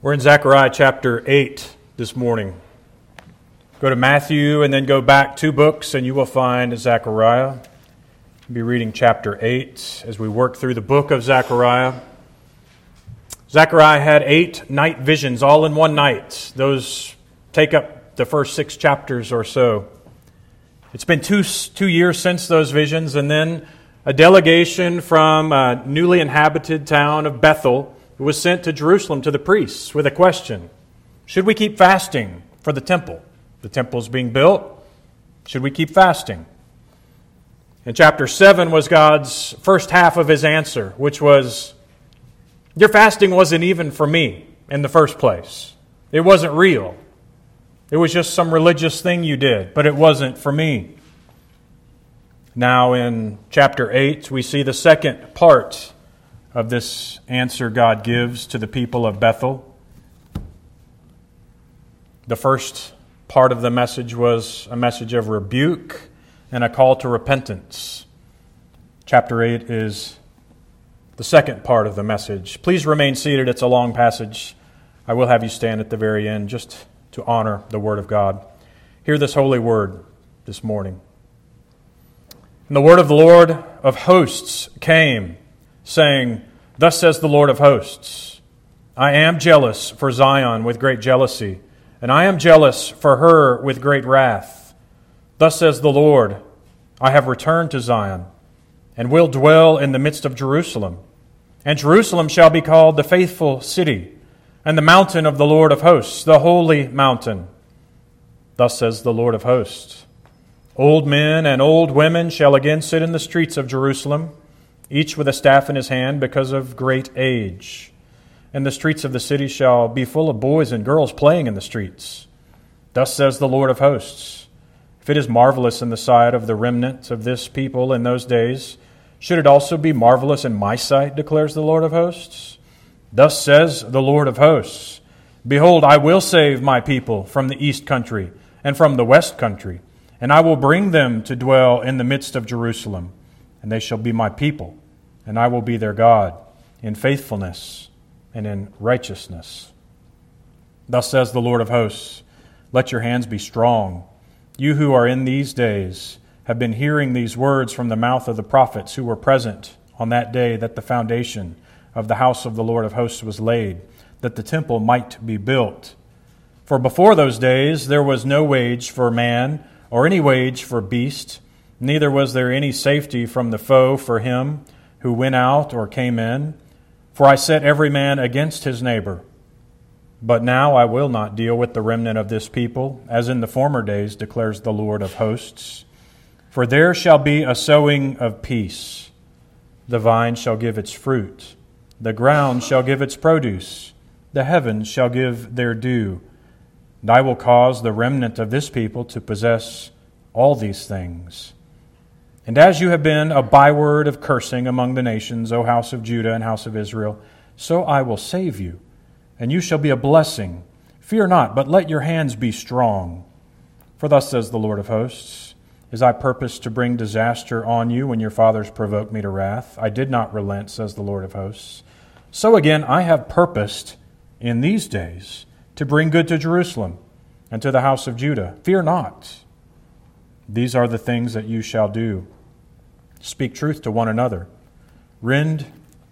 We're in Zechariah chapter 8 this morning. Go to Matthew and then go back 2 books and you will find Zechariah. We'll be reading chapter 8 as we work through the book of Zechariah. Zechariah had 8 night visions all in one night. Those take up the first 6 chapters or so. It's been two years since those visions, and then a delegation from a newly inhabited town of Bethel was sent to Jerusalem to the priests with a question. Should we keep fasting for the temple? The temple is being built. Should we keep fasting? And chapter 7 was God's first half of his answer, which was, your fasting wasn't even for me in the first place. It wasn't real. It was just some religious thing you did, but it wasn't for me. Now in chapter 8, we see the second part of this answer God gives to the people of Bethel. The first part of the message was a message of rebuke and a call to repentance. Chapter 8 is the second part of the message. Please remain seated. It's a long passage. I will have you stand at the very end just to honor the Word of God. Hear this holy word this morning. And the word of the Lord of hosts came, saying, Thus says the Lord of hosts, I am jealous for Zion with great jealousy, and I am jealous for her with great wrath. Thus says the Lord, I have returned to Zion, and will dwell in the midst of Jerusalem. And Jerusalem shall be called the faithful city, and the mountain of the Lord of hosts, the holy mountain. Thus says the Lord of hosts, Old men and old women shall again sit in the streets of Jerusalem, each with a staff in his hand because of great age. And the streets of the city shall be full of boys and girls playing in the streets. Thus says the Lord of hosts, If it is marvelous in the sight of the remnant of this people in those days, should it also be marvelous in my sight, declares the Lord of hosts? Thus says the Lord of hosts, Behold, I will save my people from the east country and from the west country, and I will bring them to dwell in the midst of Jerusalem, and they shall be my people, and I will be their God, in faithfulness and in righteousness. Thus says the Lord of hosts, Let your hands be strong. You who are in these days have been hearing these words from the mouth of the prophets who were present on that day that the foundation of the house of the Lord of hosts was laid, that the temple might be built. For before those days there was no wage for man, or any wage for beast, neither was there any safety from the foe for him who went out or came in. For I set every man against his neighbor. But now I will not deal with the remnant of this people, as in the former days, declares the Lord of hosts. For there shall be a sowing of peace. The vine shall give its fruit. The ground shall give its produce. The heavens shall give their dew. And I will cause the remnant of this people to possess all these things. And as you have been a byword of cursing among the nations, O house of Judah and house of Israel, so I will save you, and you shall be a blessing. Fear not, but let your hands be strong. For thus says the Lord of hosts, As I purposed to bring disaster on you when your fathers provoked me to wrath, I did not relent, says the Lord of hosts. So again I have purposed in these days to bring good to Jerusalem and to the house of Judah. Fear not. These are the things that you shall do. Speak truth to one another. Render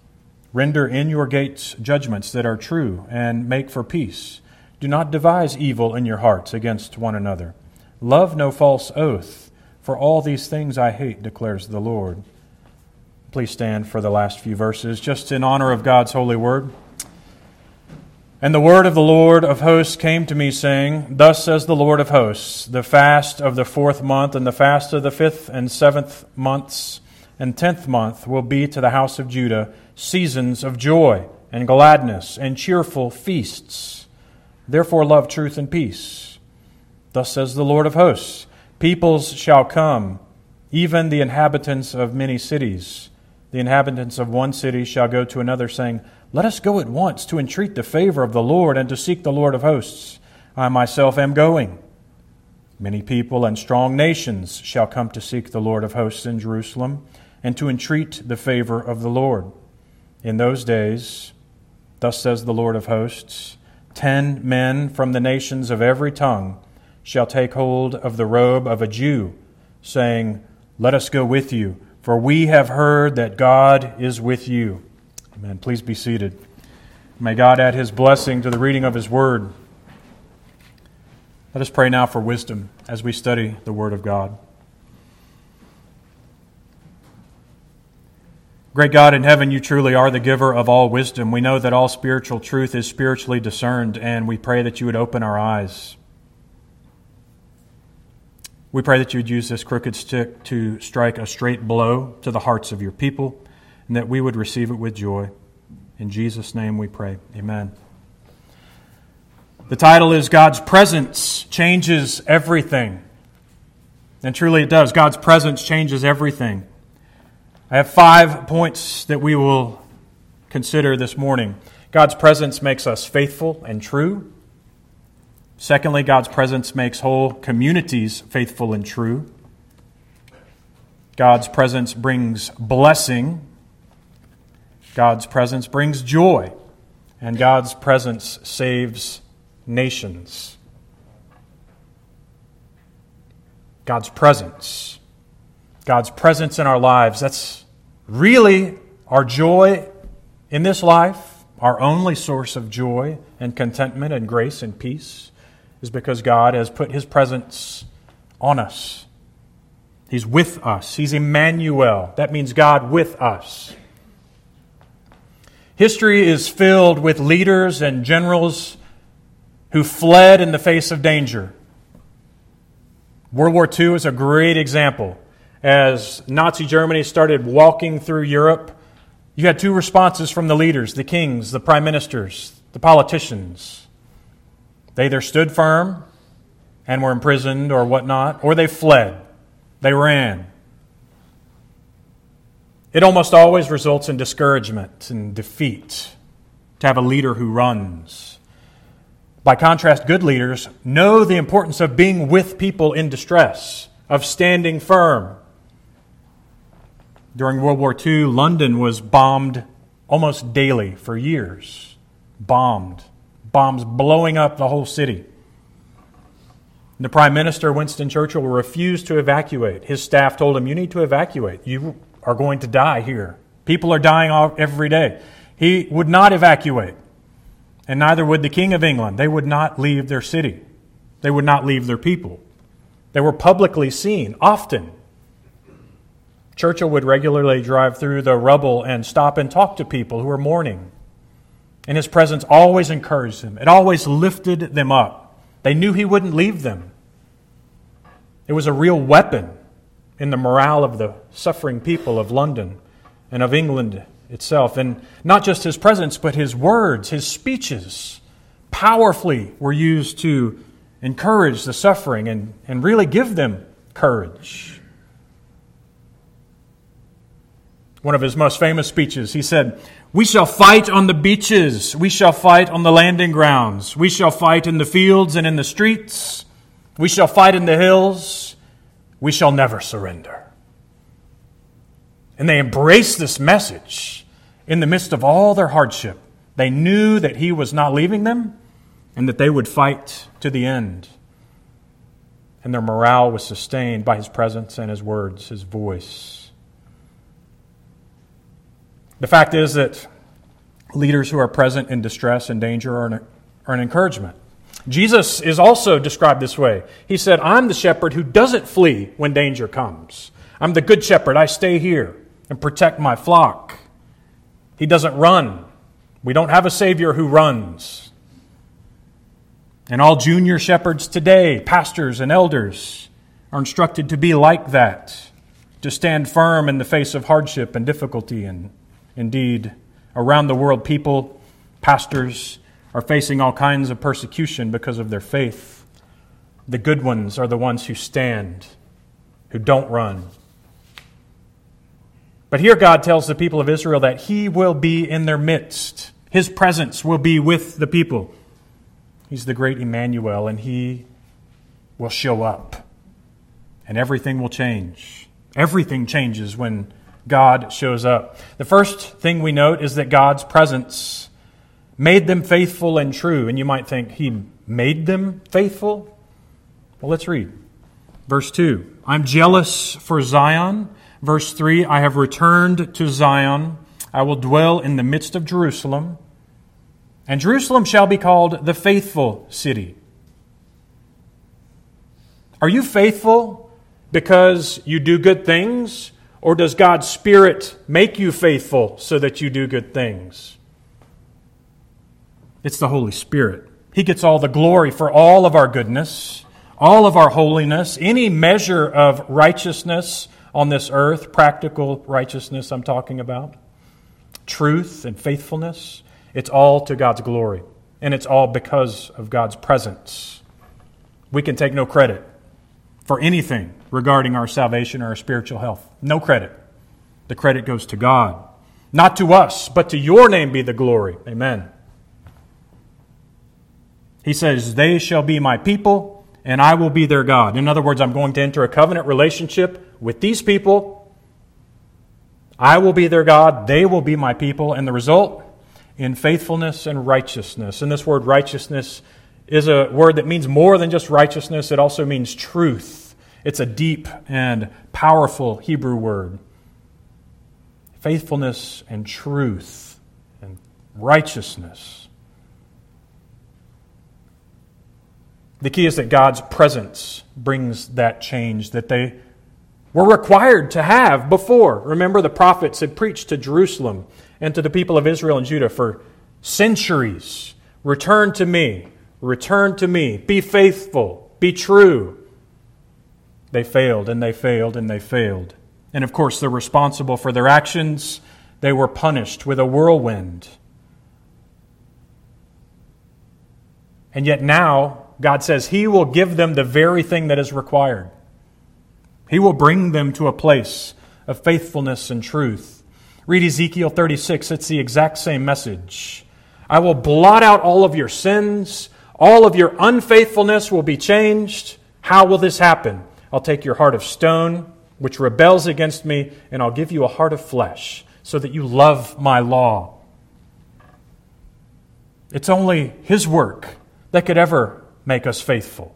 in your gates judgments that are true, and make for peace. Do not devise evil in your hearts against one another. Love no false oath, for all these things I hate, declares the Lord. Please stand for the last few verses, just in honor of God's holy word. And the word of the Lord of hosts came to me, saying, Thus says the Lord of hosts, the fast of the 4th month and the fast of the 5th and 7th months and 10th month will be to the house of Judah seasons of joy and gladness and cheerful feasts. Therefore love truth and peace. Thus says the Lord of hosts, Peoples shall come, even the inhabitants of many cities. The inhabitants of one city shall go to another, saying, Let us go at once to entreat the favor of the Lord and to seek the Lord of hosts. I myself am going. Many people and strong nations shall come to seek the Lord of hosts in Jerusalem and to entreat the favor of the Lord. In those days, thus says the Lord of hosts, 10 men from the nations of every tongue shall take hold of the robe of a Jew, saying, Let us go with you, for we have heard that God is with you. Amen. Please be seated. May God add His blessing to the reading of His Word. Let us pray now for wisdom as we study the Word of God. Great God in heaven, You truly are the giver of all wisdom. We know that all spiritual truth is spiritually discerned, and we pray that You would open our eyes. We pray that You would use this crooked stick to strike a straight blow to the hearts of Your people, and that we would receive it with joy. In Jesus' name we pray. Amen. The title is God's Presence Changes Everything. And truly it does. God's presence changes everything. I have 5 points that we will consider this morning. God's presence makes us faithful and true. Secondly, God's presence makes whole communities faithful and true. God's presence brings blessing. God's presence brings joy. And God's presence saves nations. God's presence. God's presence in our lives. That's really our joy in this life. Our only source of joy and contentment and grace and peace is because God has put His presence on us. He's with us. He's Emmanuel. That means God with us. History is filled with leaders and generals who fled in the face of danger. World War II is a great example. As Nazi Germany started walking through Europe, you had 2 responses from the leaders, the kings, the prime ministers, the politicians. They either stood firm and were imprisoned or whatnot, or they fled. They ran. It almost always results in discouragement and defeat to have a leader who runs. By contrast, good leaders know the importance of being with people in distress, of standing firm. During World War II, London was bombed almost daily for years. Bombed. Bombs blowing up the whole city. The Prime Minister, Winston Churchill, refused to evacuate. His staff told him, You need to evacuate. You are going to die here. People are dying every day. He would not evacuate. And neither would the King of England. They would not leave their city. They would not leave their people. They were publicly seen, often. Churchill would regularly drive through the rubble and stop and talk to people who were mourning. And his presence always encouraged them. It always lifted them up. They knew he wouldn't leave them. It was a real weapon in the morale of the suffering people of London and of England itself. And not just his presence, but his words, his speeches, powerfully were used to encourage the suffering and really give them courage. One of his most famous speeches, he said, We shall fight on the beaches. We shall fight on the landing grounds. We shall fight in the fields and in the streets. We shall fight in the hills. We shall never surrender. And they embraced this message in the midst of all their hardship. They knew that he was not leaving them and that they would fight to the end. And their morale was sustained by his presence and his words, his voice. The fact is that leaders who are present in distress and danger are an encouragement. Jesus is also described this way. He said, I'm the shepherd who doesn't flee when danger comes. I'm the good shepherd. I stay here and protect my flock. He doesn't run. We don't have a Savior who runs. And all junior shepherds today, pastors and elders, are instructed to be like that, to stand firm in the face of hardship and difficulty. And indeed, around the world, people, pastors, are facing all kinds of persecution because of their faith. The good ones are the ones who stand, who don't run. But here God tells the people of Israel that He will be in their midst. His presence will be with the people. He's the great Emmanuel, and He will show up. And everything will change. Everything changes when God shows up. The first thing we note is that God's presence made them faithful and true. And you might think, He made them faithful? Well, let's read. Verse 2, I'm jealous for Zion. Verse 3, I have returned to Zion. I will dwell in the midst of Jerusalem. And Jerusalem shall be called the faithful city. Are you faithful because you do good things? Or does God's Spirit make you faithful so that you do good things? It's the Holy Spirit. He gets all the glory for all of our goodness, all of our holiness, any measure of righteousness on this earth, practical righteousness I'm talking about, truth and faithfulness. It's all to God's glory, and it's all because of God's presence. We can take no credit for anything regarding our salvation or our spiritual health. No credit. The credit goes to God. Not to us, but to your name be the glory. Amen. He says, they shall be my people, and I will be their God. In other words, I'm going to enter a covenant relationship with these people. I will be their God. They will be my people. And the result? In faithfulness and righteousness. And this word righteousness is a word that means more than just righteousness. It also means truth. It's a deep and powerful Hebrew word. Faithfulness and truth and righteousness. The key is that God's presence brings that change that they were required to have before. Remember, the prophets had preached to Jerusalem and to the people of Israel and Judah for centuries. Return to me. Return to me. Be faithful. Be true. They failed and they failed and they failed. And of course, they're responsible for their actions. They were punished with a whirlwind. And yet now, God says He will give them the very thing that is required. He will bring them to a place of faithfulness and truth. Read Ezekiel 36. It's the exact same message. I will blot out all of your sins. All of your unfaithfulness will be changed. How will this happen? I'll take your heart of stone, which rebels against me, and I'll give you a heart of flesh, so that you love my law. It's only His work that could ever make us faithful.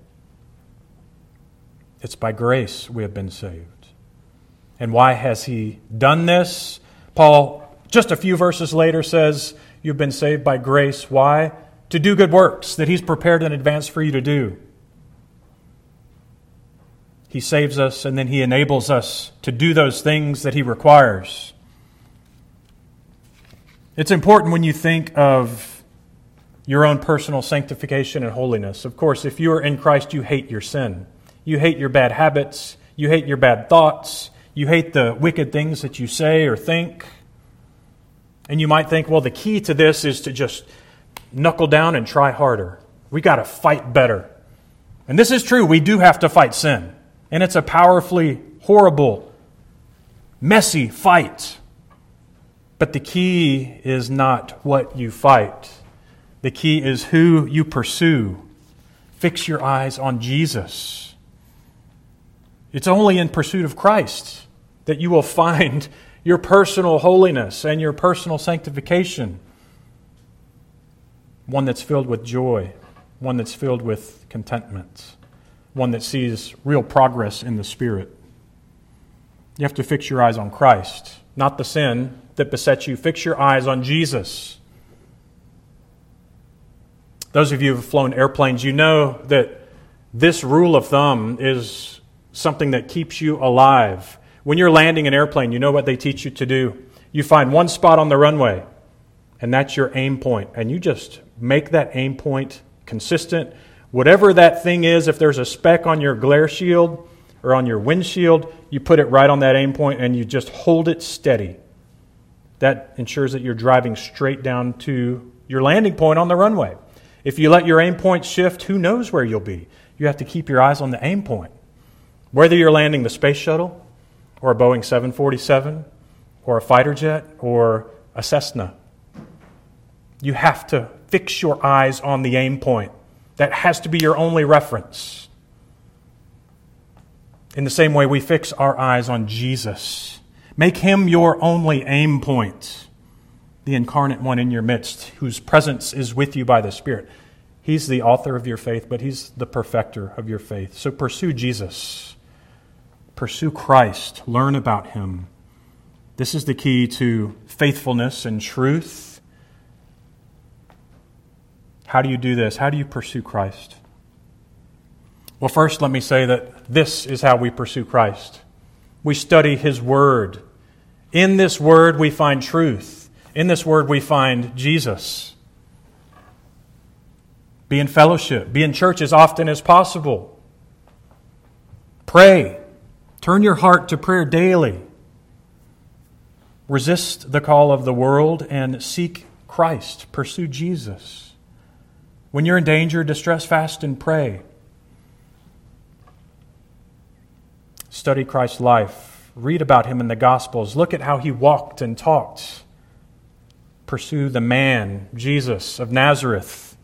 It's by grace we have been saved. And why has He done this? Paul, just a few verses later, says, you've been saved by grace. Why? To do good works that He's prepared in advance for you to do. He saves us, and then He enables us to do those things that He requires. It's important when you think of your own personal sanctification and holiness. Of course, if you are in Christ, you hate your sin. You hate your bad habits. You hate your bad thoughts. You hate the wicked things that you say or think. And you might think, well, the key to this is to just knuckle down and try harder. We got to fight better. And this is true. We do have to fight sin. And it's a powerfully horrible, messy fight. But the key is not what you fight. The key is who you pursue. Fix your eyes on Jesus. It's only in pursuit of Christ that you will find your personal holiness and your personal sanctification. One that's filled with joy. One that's filled with contentment. One that sees real progress in the Spirit. You have to fix your eyes on Christ, not the sin that besets you. Fix your eyes on Jesus. Those of you who have flown airplanes, you know that this rule of thumb is something that keeps you alive. When you're landing an airplane, you know what they teach you to do. You find one spot on the runway, and that's your aim point. And you just make that aim point consistent. Whatever that thing is, if there's a speck on your glare shield or on your windshield, you put it right on that aim point and you just hold it steady. That ensures that you're driving straight down to your landing point on the runway. If you let your aim point shift, who knows where you'll be? You have to keep your eyes on the aim point. Whether you're landing the space shuttle or a Boeing 747 or a fighter jet or a Cessna, you have to fix your eyes on the aim point. That has to be your only reference. In the same way, we fix our eyes on Jesus. Make Him your only aim point. the incarnate one in your midst, whose presence is with you by the Spirit. He's the author of your faith, but He's the perfecter of your faith. So pursue Jesus. Pursue Christ. Learn about Him. This is the key to faithfulness and truth. How do you do this? How do you pursue Christ? Well, first, let me say that this is how we pursue Christ. We study His Word. In this Word, we find truth. In this Word, we find Jesus. Be in fellowship. Be in church as often as possible. Pray. Turn your heart to prayer daily. Resist the call of the world and seek Christ. Pursue Jesus. When you're in danger, distress, fast, and pray. Study Christ's life. Read about Him in the Gospels. Look at how He walked and talked. Pursue the man, Jesus of Nazareth.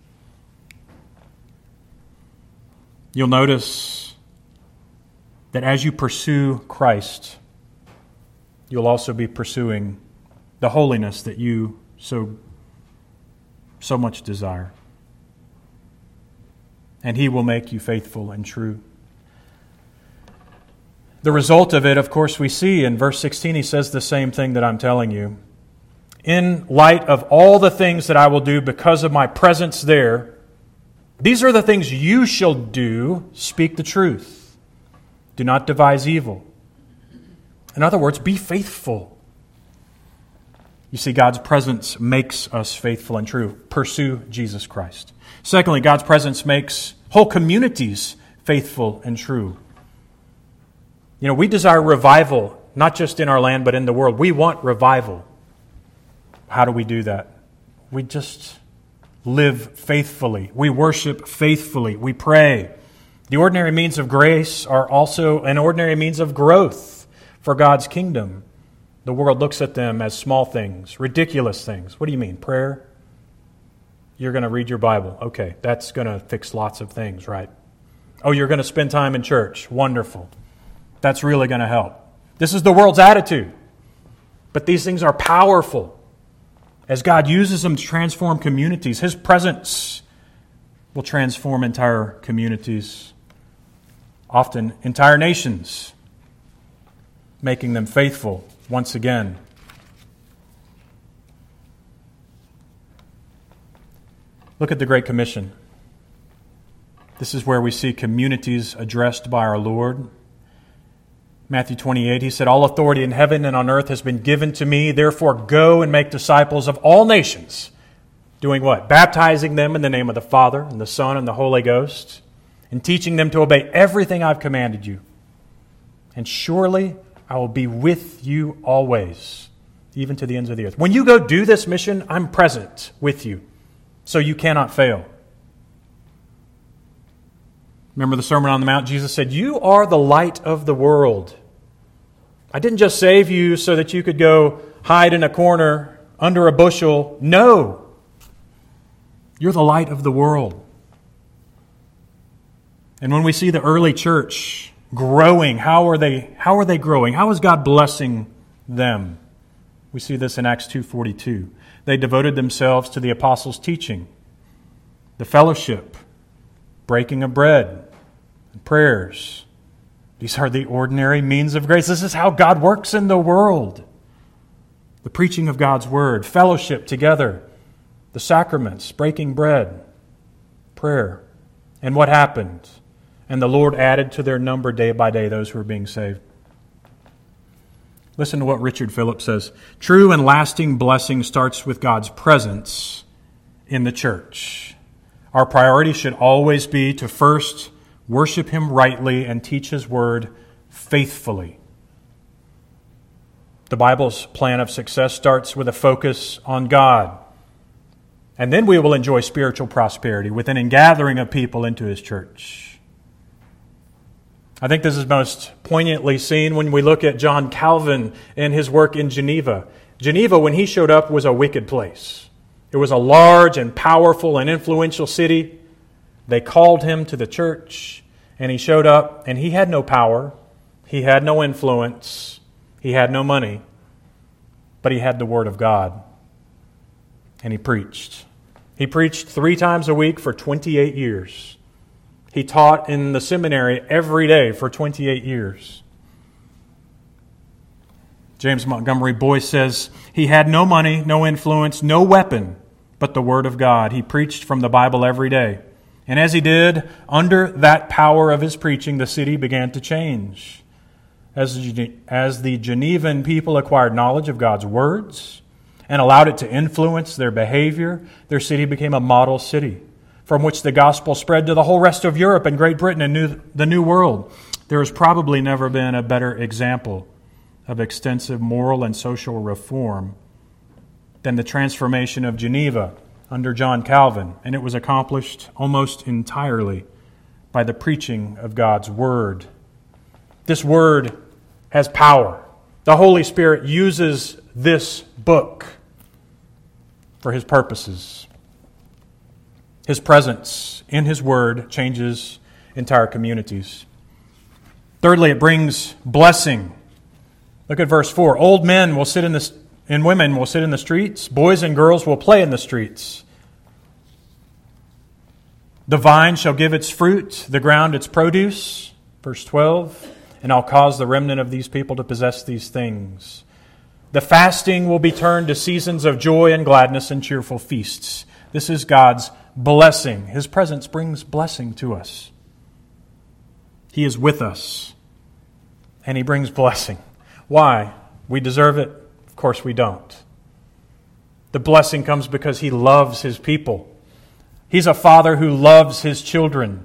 You'll notice that as you pursue Christ, you'll also be pursuing the holiness that you so much desire. And He will make you faithful and true. The result of it, of course, we see in verse 16, He says the same thing that I'm telling you. In light of all the things that I will do because of my presence there, these are the things you shall do. Speak the truth. Do not devise evil. In other words, be faithful. You see, God's presence makes us faithful and true. Pursue Jesus Christ. Secondly, God's presence makes whole communities faithful and true. You know, we desire revival, not just in our land, but in the world. We want revival. How do we do that? We just live faithfully. We worship faithfully. We pray. The ordinary means of grace are also an ordinary means of growth for God's kingdom. The world looks at them as small things, ridiculous things. What do you mean? Prayer? You're going to read your Bible. Okay, that's going to fix lots of things, right? Oh, you're going to spend time in church. Wonderful. That's really going to help. This is the world's attitude. But these things are powerful. As God uses them to transform communities, His presence will transform entire communities, often entire nations, making them faithful once again. Look at the Great Commission. This is where we see communities addressed by our Lord. Matthew 28, He said, "All authority in heaven and on earth has been given to me. Therefore go and make disciples of all nations." Doing what? Baptizing them in the name of the Father and the Son and the Holy Ghost, and teaching them to obey everything I've commanded you. And surely I will be with you always, even to the ends of the earth. When you go do this mission, I'm present with you, so you cannot fail. Remember the Sermon on the Mount? Jesus said, "You are the light of the world." I didn't just save you so that you could go hide in a corner under a bushel. No. You're the light of the world. And when we see the early church growing, how are they growing? How is God blessing them? We see this in Acts 2:42. They devoted themselves to the apostles' teaching, the fellowship, breaking of bread, and prayers. These are the ordinary means of grace. This is how God works in the world. The preaching of God's word, fellowship together, the sacraments, breaking bread, prayer. And what happened? And the Lord added to their number day by day those who were being saved. Listen to what Richard Phillips says. True and lasting blessing starts with God's presence in the church. Our priority should always be to first worship Him rightly and teach His word faithfully. The Bible's plan of success starts with a focus on God. And then we will enjoy spiritual prosperity with an ingathering of people into His church. I think this is most poignantly seen when we look at John Calvin and his work in Geneva. Geneva, when he showed up, was a wicked place. It was a large and powerful and influential city. They called him to the church, and he showed up, and he had no power. He had no influence. He had no money. But he had the Word of God. and he preached. He preached 3 times a week for 28 years. He taught in the seminary every day for 28 years. James Montgomery Boyce says, he had no money, no influence, no weapon, but the Word of God. He preached from the Bible every day. And as he did, under that power of his preaching, the city began to change. As the Genevan people acquired knowledge of God's words and allowed it to influence their behavior, their city became a model city from which the gospel spread to the whole rest of Europe and Great Britain and the New World. There has probably never been a better example of extensive moral and social reform than the transformation of Geneva under John Calvin, and it was accomplished almost entirely by the preaching of God's Word. This Word has power. The Holy Spirit uses this book for His purposes. His presence in His Word changes entire communities. Thirdly, it brings blessing. Look at verse 4. Old men will sit and women will sit in the streets. Boys and girls will play in the streets. The vine shall give its fruit, the ground its produce. Verse 12. And I'll cause the remnant of these people to possess these things. The fasting will be turned to seasons of joy and gladness and cheerful feasts. This is God's blessing. His presence brings blessing to us. He is with us, and He brings blessing. Why? We deserve it? Of course we don't. The blessing comes because He loves His people. He's a Father who loves His children.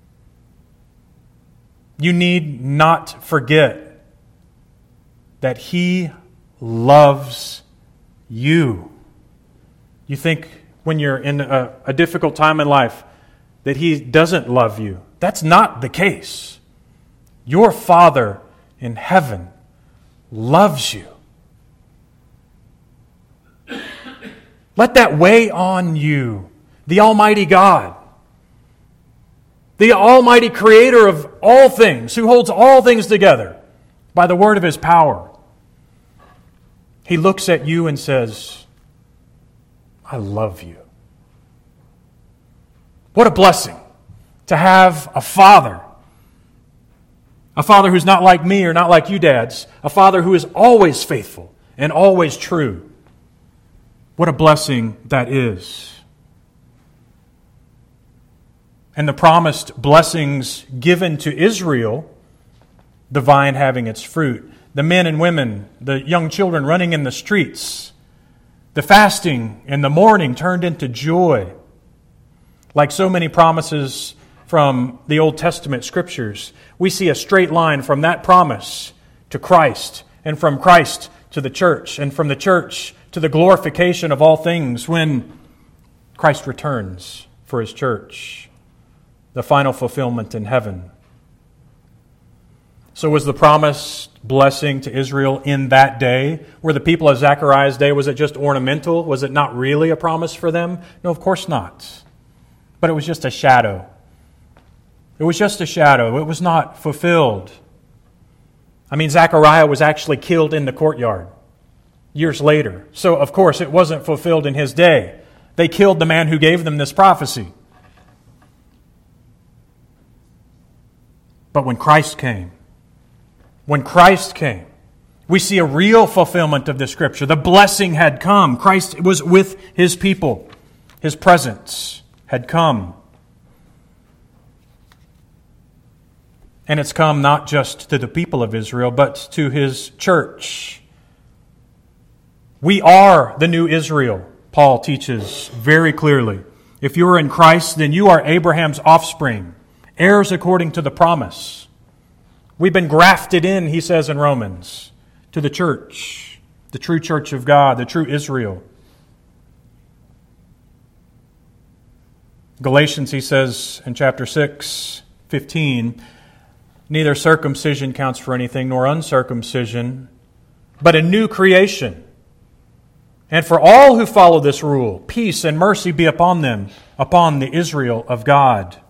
You need not forget that He loves you. You think when you're in a difficult time in life that He doesn't love you. That's not the case. Your Father in heaven loves you. Let that weigh on you. The Almighty God, the Almighty Creator of all things, who holds all things together by the word of His power. He looks at you and says, I love you. What a blessing to have a Father who's not like me or not like you dads, a Father who is always faithful and always true. What a blessing that is. And the promised blessings given to Israel, the vine having its fruit, the men and women, the young children running in the streets, the fasting and the mourning turned into joy. Like so many promises from the Old Testament Scriptures, we see a straight line from that promise to Christ, and from Christ to the church, and from the church to the glorification of all things when Christ returns for His church. The final fulfillment in heaven. So was the promised blessing to Israel in that day? Were the people of Zechariah's day, was it just ornamental? Was it not really a promise for them? No, of course not. But it was just a shadow. It was just a shadow. It was not fulfilled. I mean, Zechariah was actually killed in the courtyard years later. So, of course, it wasn't fulfilled in his day. They killed the man who gave them this prophecy. But when Christ came, we see a real fulfillment of the Scripture. The blessing had come. Christ was with His people. His presence had come. And it's come not just to the people of Israel, but to His church. We are the new Israel, Paul teaches very clearly. If you are in Christ, then you are Abraham's offspring, heirs according to the promise. We've been grafted in, he says in Romans, to the church, the true church of God, the true Israel. Galatians, he says in chapter 6:15, neither circumcision counts for anything nor uncircumcision, but a new creation. And for all who follow this rule, peace and mercy be upon them, upon the Israel of God.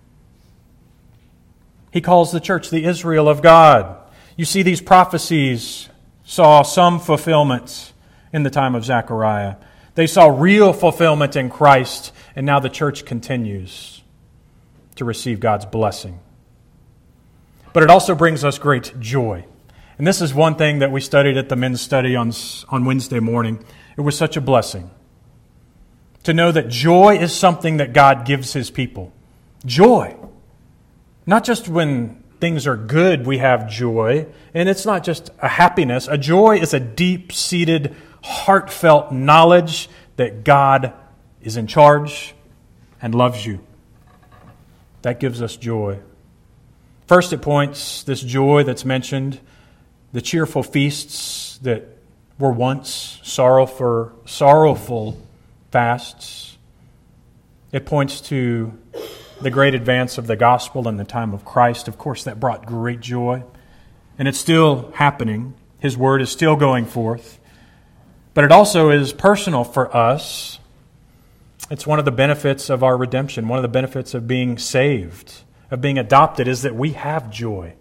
He calls the church the Israel of God. You see, these prophecies saw some fulfillment in the time of Zechariah. They saw real fulfillment in Christ, and now the church continues to receive God's blessing. But it also brings us great joy. And this is one thing that we studied at the men's study on Wednesday morning. It was such a blessing to know that joy is something that God gives His people. Joy. Not just when things are good we have joy, and it's not just a happiness. A joy is a deep-seated, heartfelt knowledge that God is in charge and loves you. That gives us joy. First, it points, this joy that's mentioned, the cheerful feasts that were once sorrowful fasts. It points to the great advance of the gospel in the time of Christ. Of course, that brought great joy. And it's still happening. His word is still going forth. But it also is personal for us. It's one of the benefits of our redemption. One of the benefits of being saved, of being adopted, is that we have joy.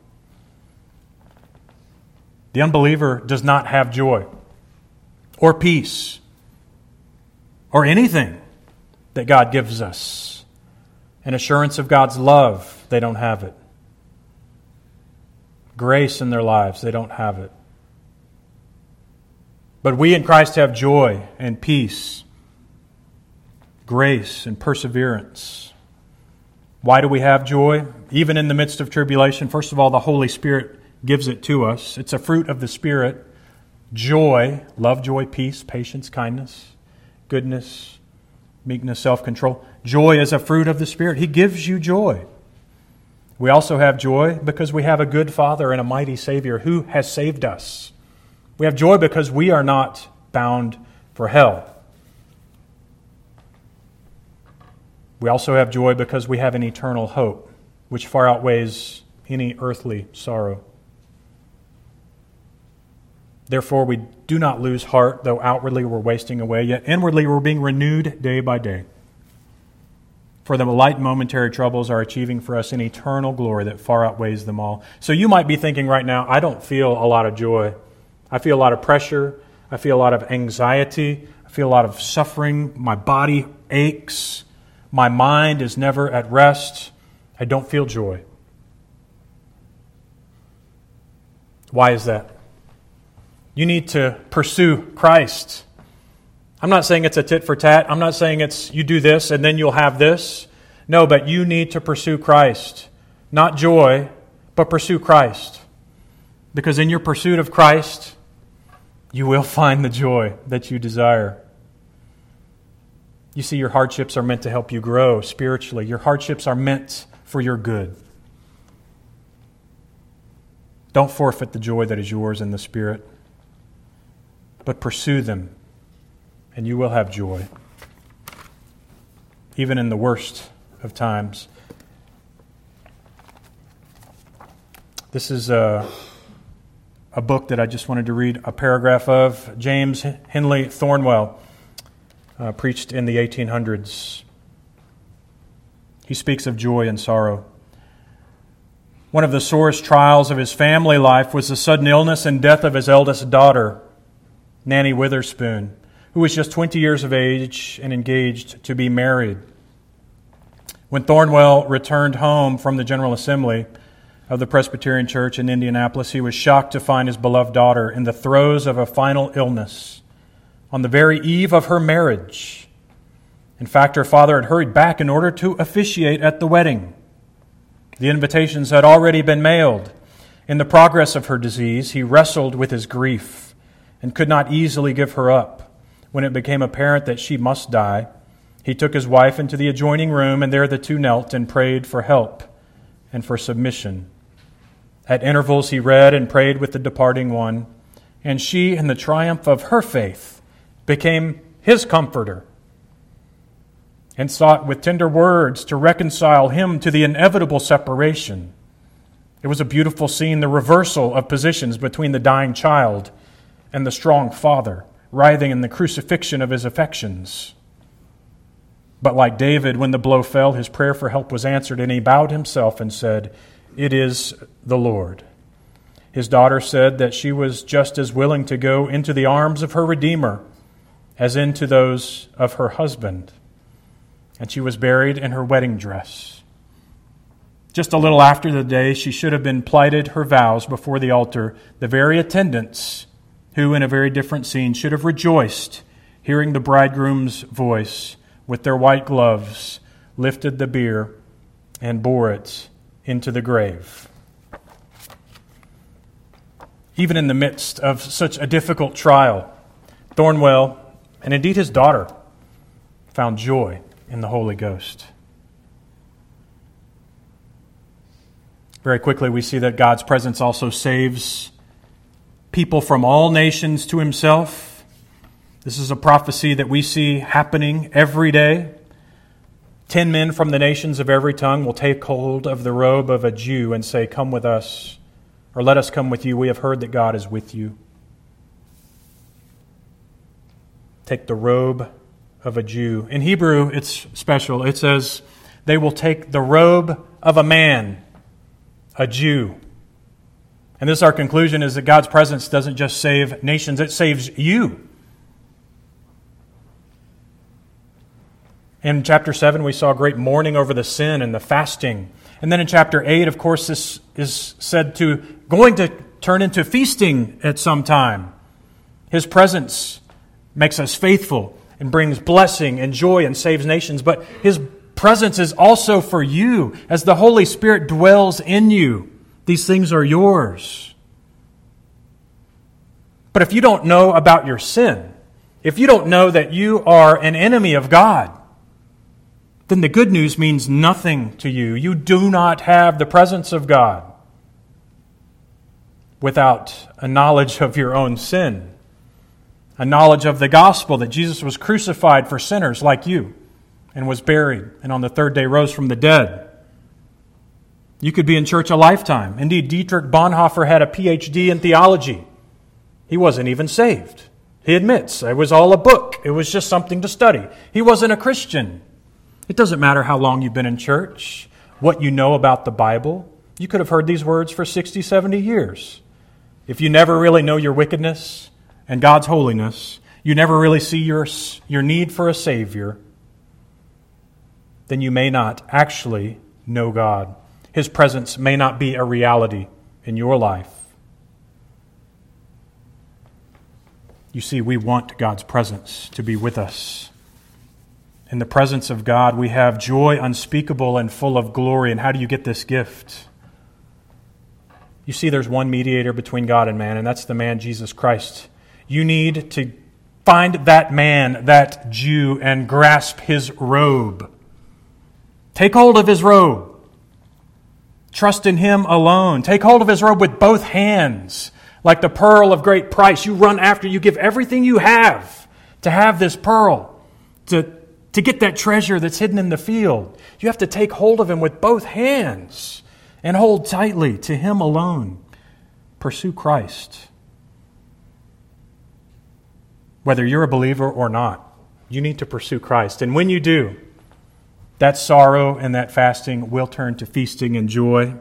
The unbeliever does not have joy or peace or anything that God gives us. An assurance of God's love, they don't have it. Grace in their lives, they don't have it. But we in Christ have joy and peace, grace and perseverance. Why do we have joy? Even in the midst of tribulation, first of all, the Holy Spirit gives it to us. It's a fruit of the Spirit. Joy, love, joy, peace, patience, kindness, goodness, meekness, self-control. Joy is a fruit of the Spirit. He gives you joy. We also have joy because we have a good Father and a mighty Savior who has saved us. We have joy because we are not bound for hell. We also have joy because we have an eternal hope, which far outweighs any earthly sorrow. Therefore, we do not lose heart, though outwardly we're wasting away, yet inwardly we're being renewed day by day. For the light momentary troubles are achieving for us an eternal glory that far outweighs them all. So you might be thinking right now, I don't feel a lot of joy. I feel a lot of pressure. I feel a lot of anxiety. I feel a lot of suffering. My body aches. My mind is never at rest. I don't feel joy. Why is that? You need to pursue Christ. I'm not saying it's a tit for tat. I'm not saying it's you do this and then you'll have this. No, but you need to pursue Christ. Not joy, but pursue Christ. Because in your pursuit of Christ, you will find the joy that you desire. You see, your hardships are meant to help you grow spiritually. Your hardships are meant for your good. Don't forfeit the joy that is yours in the Spirit, but pursue them, and you will have joy, even in the worst of times. This is a book that I just wanted to read a paragraph of. James Henley Thornwell preached in the 1800s. He speaks of joy and sorrow. One of the sorest trials of his family life was the sudden illness and death of his eldest daughter, Nanny Witherspoon, who was just 20 years of age and engaged to be married. When Thornwell returned home from the General Assembly of the Presbyterian Church in Indianapolis, he was shocked to find his beloved daughter in the throes of a final illness on the very eve of her marriage. In fact, her father had hurried back in order to officiate at the wedding. The invitations had already been mailed. In the progress of her disease, he wrestled with his grief and could not easily give her up. When it became apparent that she must die, he took his wife into the adjoining room, and there the two knelt and prayed for help and for submission. At intervals he read and prayed with the departing one, and she, in the triumph of her faith, became his comforter and sought with tender words to reconcile him to the inevitable separation. It was a beautiful scene, the reversal of positions between the dying child and the strong father, writhing in the crucifixion of his affections. But like David, when the blow fell, his prayer for help was answered, and he bowed himself and said, "It is the Lord." His daughter said that she was just as willing to go into the arms of her Redeemer as into those of her husband. And she was buried in her wedding dress. Just a little after the day she should have been plighted her vows before the altar, the very attendants who, in a very different scene, should have rejoiced, hearing the bridegroom's voice, with their white gloves, lifted the bier and bore it into the grave. Even in the midst of such a difficult trial, Thornwell, and indeed his daughter, found joy in the Holy Ghost. Very quickly, we see that God's presence also saves people from all nations to himself. This is a prophecy that we see happening every day. 10 men from the nations of every tongue will take hold of the robe of a Jew and say, "Come with us," or "Let us come with you. We have heard that God is with you." Take the robe of a Jew. In Hebrew, it's special. It says, they will take the robe of a man, a Jew. And this, our conclusion, is that God's presence doesn't just save nations, it saves you. In chapter 7, we saw great mourning over the sin and the fasting. And then in chapter 8, of course, this is said to going to turn into feasting at some time. His presence makes us faithful and brings blessing and joy and saves nations. But His presence is also for you. As the Holy Spirit dwells in you, these things are yours. But if you don't know about your sin, if you don't know that you are an enemy of God, then the good news means nothing to you. You do not have the presence of God without a knowledge of your own sin, a knowledge of the gospel that Jesus was crucified for sinners like you and was buried and on the third day rose from the dead. You could be in church a lifetime. Indeed, Dietrich Bonhoeffer had a PhD in theology. He wasn't even saved. He admits it was all a book. It was just something to study. He wasn't a Christian. It doesn't matter how long you've been in church, what you know about the Bible. You could have heard these words for 60, 70 years. If you never really know your wickedness and God's holiness, you never really see your need for a Savior, then you may not actually know God. His presence may not be a reality in your life. You see, we want God's presence to be with us. In the presence of God, we have joy unspeakable and full of glory. And how do you get this gift? You see, there's one mediator between God and man, and that's the man Jesus Christ. You need to find that man, that Jew, and grasp his robe. Take hold of his robe. Trust in Him alone. Take hold of His robe with both hands. Like the pearl of great price, you run after, you give everything you have to have this pearl, to get that treasure that's hidden in the field. You have to take hold of Him with both hands and hold tightly to Him alone. Pursue Christ. Whether you're a believer or not, you need to pursue Christ. And when you do, that sorrow and that fasting will turn to feasting and joy.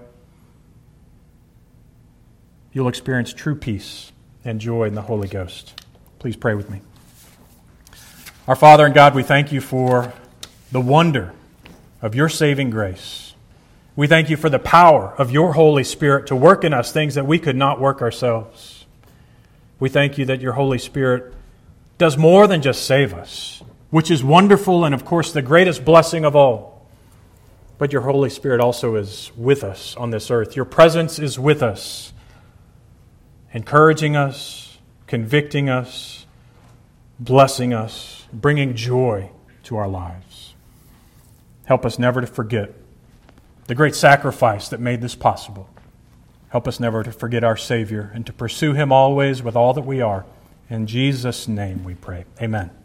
You'll experience true peace and joy in the Holy Ghost. Please pray with me. Our Father and God, we thank You for the wonder of Your saving grace. We thank You for the power of Your Holy Spirit to work in us things that we could not work ourselves. We thank You that Your Holy Spirit does more than just save us, which is wonderful and, of course, the greatest blessing of all. But Your Holy Spirit also is with us on this earth. Your presence is with us, encouraging us, convicting us, blessing us, bringing joy to our lives. Help us never to forget the great sacrifice that made this possible. Help us never to forget our Savior and to pursue Him always with all that we are. In Jesus' name we pray. Amen.